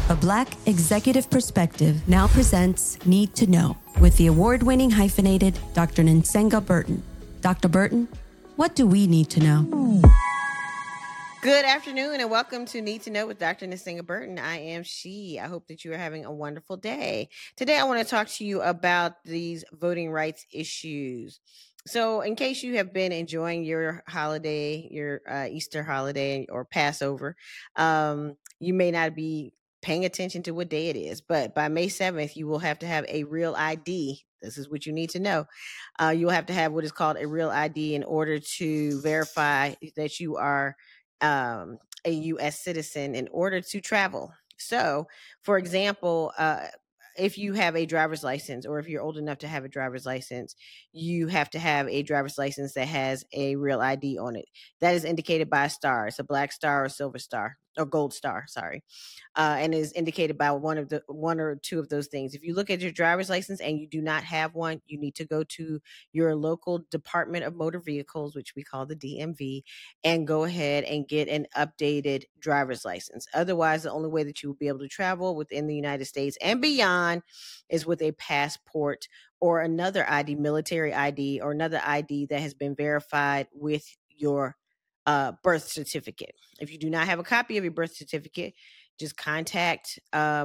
A Black executive perspective now presents Need to Know with the award-winning hyphenated Dr. Nsenga Burton. Dr. Burton, what do we need to know? Good afternoon and welcome to Need to Know with Dr. Nsenga Burton. I am she. I hope that you are having a wonderful day. Today I want to talk to you about these voting rights issues. So in case you have been enjoying your holiday, your Easter holiday or Passover, you may not be paying attention to what day it is, but by May 7th, you will have to have a real ID. This is what you need to know. You will have to have what is called a real ID in order to verify that you are a U.S. citizen in order to travel. So, for example, if you have a driver's license or if you're old enough to have a driver's license, you have to have a driver's license that has a real ID on it. That is indicated by a star. It's a black star or silver star or gold star, sorry. And is indicated by one or two of those things. If you look at your driver's license and you do not have one, you need to go to your local Department of Motor Vehicles, which we call the DMV, and go ahead and get an updated driver's license. Otherwise, the only way that you will be able to travel within the United States and beyond is with a passport or another ID, military ID, or another ID that has been verified with your birth certificate. If you do not have a copy of your birth certificate, just contact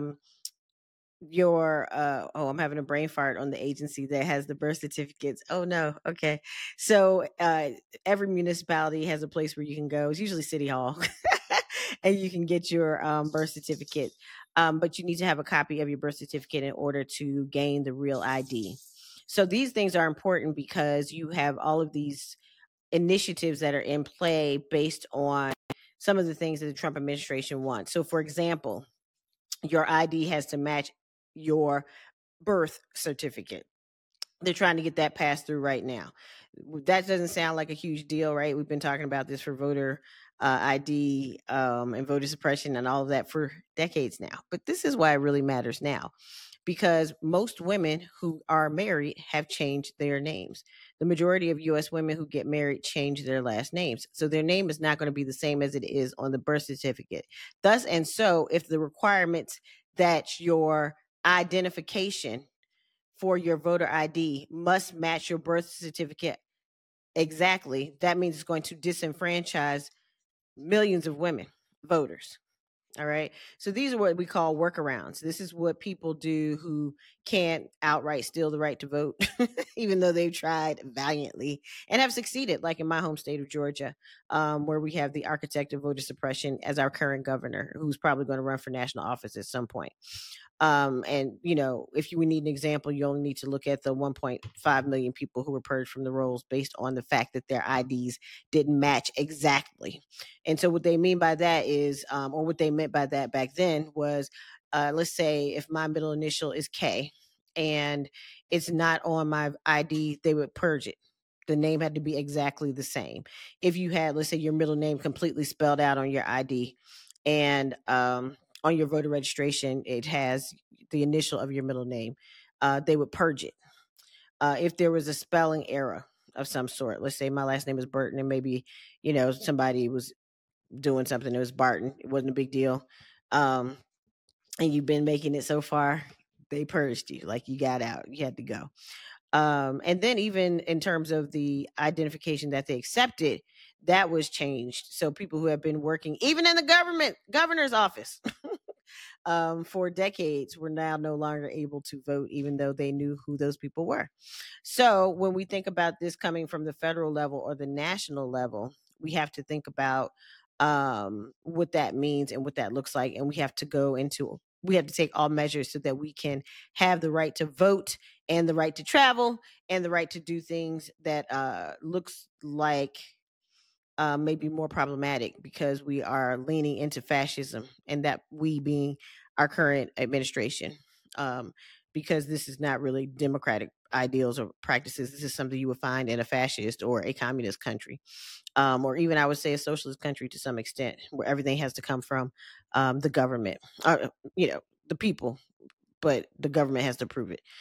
your I'm having a brain fart on the agency that has the birth certificates. Oh no. Okay. So every municipality has a place where you can go. It's usually City Hall. And you can get your birth certificate. But you need to have a copy of your birth certificate in order to gain the real ID. So these things are important because you have all of these initiatives that are in play based on some of the things that the Trump administration wants. So for example, your ID has to match your birth certificate. They're trying to get that passed through right now. That doesn't sound like a huge deal, right? We've been talking about this for voter ID and voter suppression and all of that for decades now. But this is why it really matters now, because most women who are married have changed their names. The majority of U.S. women who get married change their last names. So their name is not going to be the same as it is on the birth certificate. Thus and so, if the requirements that your identification for your voter ID must match your birth certificate exactly, that means it's going to disenfranchise millions of women voters. All right. So these are what we call workarounds. This is what people do who can't outright steal the right to vote, even though they've tried valiantly and have succeeded, like in my home state of Georgia, where we have the architect of voter suppression as our current governor, who's probably going to run for national office at some point. And, you know, if you need an example, you only need to look at the 1.5 million people who were purged from the rolls based on the fact that their IDs didn't match exactly. And so what they mean by that is, or what they meant by that back then was, let's say if my middle initial is K and it's not on my ID, they would purge it. The name had to be exactly the same. If you had, let's say, your middle name completely spelled out on your ID and on your voter registration, it has the initial of your middle name, they would purge it. If there was a spelling error of some sort, let's say my last name is Burton and maybe, you know, somebody was doing something that was Barton, it wasn't a big deal. And you've been making it so far, they purged you, like you got out, you had to go. And then even in terms of the identification that they accepted, that was changed. So people who have been working even in the governor's office for decades were now no longer able to vote, even though they knew who those people were. So when we think about this coming from the federal level or the national level, we have to think about what that means and what that looks like. And we have to take all measures so that we can have the right to vote and the right to travel and the right to do things that looks like maybe more problematic because we are leaning into fascism, and that we being our current administration, because this is not really democratic ideals or practices. This is something you would find in a fascist or a communist country, or even I would say a socialist country to some extent, where everything has to come from the government, the people, but the government has to prove it.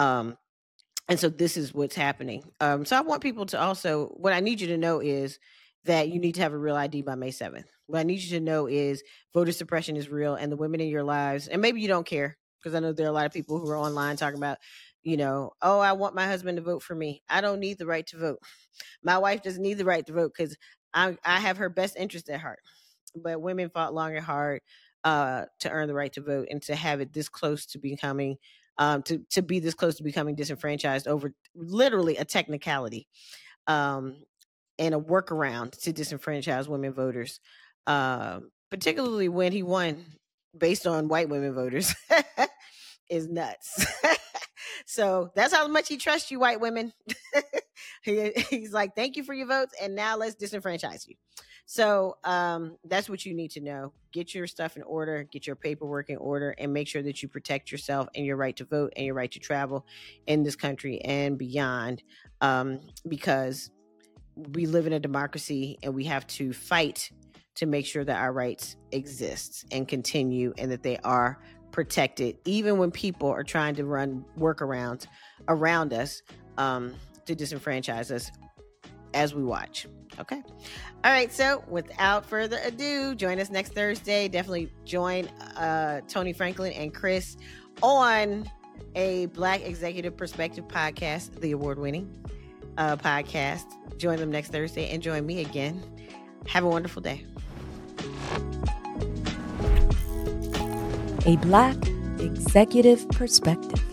And so this is what's happening. So I want people to also, what I need you to know is that you need to have a real ID by May 7th. What I need you to know is voter suppression is real, and the women in your lives, and maybe you don't care, because I know there are a lot of people who are online talking about, oh, I want my husband to vote for me. I don't need the right to vote. My wife doesn't need the right to vote because I have her best interest at heart. But women fought long and hard to earn the right to vote, and to have it this close to becoming, to be this close to becoming disenfranchised over literally a technicality. And a workaround to disenfranchise women voters, particularly when he won based on white women voters, is nuts. So that's how much he trusts you, white women. He's like, thank you for your votes, and now let's disenfranchise you. So that's what you need to know. Get your stuff in order, get your paperwork in order, and make sure that you protect yourself and your right to vote and your right to travel in this country and beyond, because we live in a democracy, and we have to fight to make sure that our rights exist and continue, and that they are protected, even when people are trying to run workarounds around us to disenfranchise us as we watch. Okay. All right. So without further ado, join us next Thursday. Definitely join Tony Franklin and Chris on a Black Executive Perspective podcast, the award-winning podcast. Join them next Thursday, and join me again. Have a wonderful day. A Black Executive Perspective.